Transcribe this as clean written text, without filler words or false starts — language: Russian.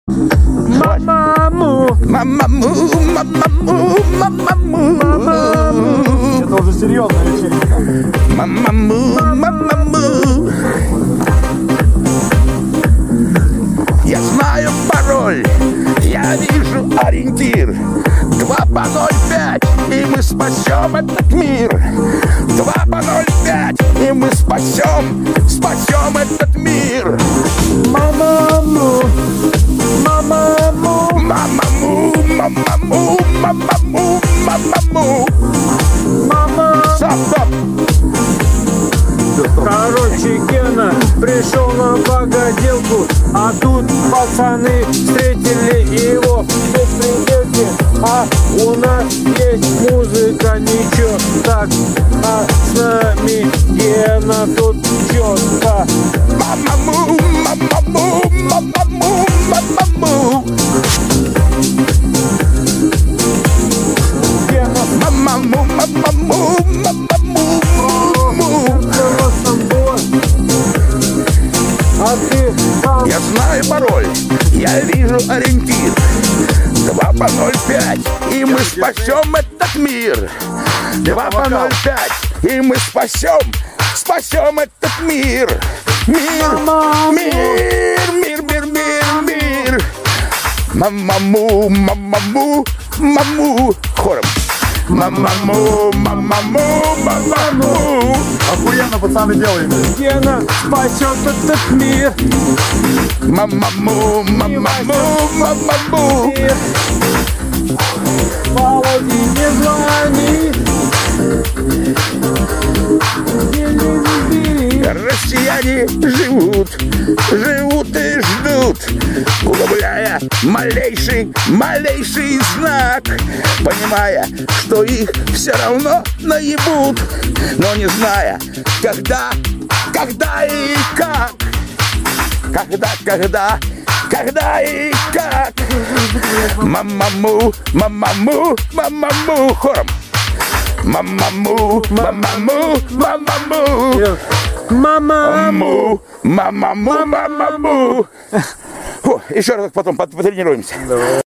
Мамаму, Мамаму, мамаму, мамаму. это уже серьезная вечеринка. Мамаму, мамаму. Я знаю пароль, я вижу ориентир. 2 по 0,5, и мы спасем этот мир. 2 по 0,5, и мы спасем этот мир. Мамаму, мамаму, Мамаму, мамаму, мамаму, мамаму. мама. Стоп. Короче, Гена пришел на погоделку, а тут пацаны встретили его в беспределке. А у нас есть музыка, ничего так, а с нами Гена тут четко. Мамаму, мамаму, мамаму, мамаму. Гена Мамаму, мамаму, мамаму. а ты там Я знаю пароль, я вижу ориентир. 2 по 0,5, и мы спасем этот мир. 2 по 0,5, и мы спасем этот мир. Мир. Мамаму, мамаму, маму. Хором. Мамаму, мамаму, мамаму. охуенно, пацаны, делаем. Гена спасет этот мир. Мамаму, мамаму, мамаму. Володе не звони. Россияне живут и ждут, уловляя малейший знак, понимая, что их все равно наебут, но не зная, когда и как. Когда и как. Мамаму, мамаму, мамаму. Хором. Мамаму, мамаму, мамаму. Мама. Мамаму, мамаму. Еще раз потом потренируемся.